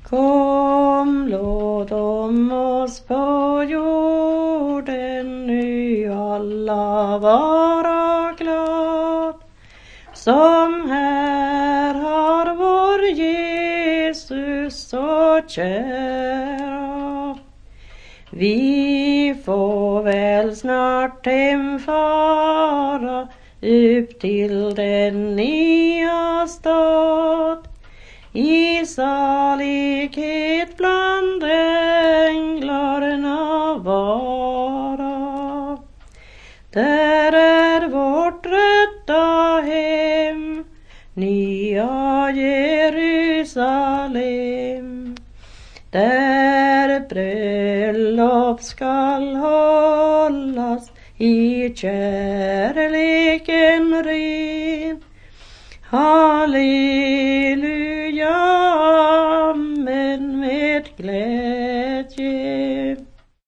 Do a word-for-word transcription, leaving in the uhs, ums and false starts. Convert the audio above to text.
Kom, låt om oss på jorden nu alla vara glad, som här har vår Jesus så kära. Vi får väl snart hemfara upp till den nya stad, i salighet bland änglarna vara. Där är vårt rätta hem, nya Jerusalem, där bröllop skall hållas i kärleken ren. Halleluja, amen, med glädje.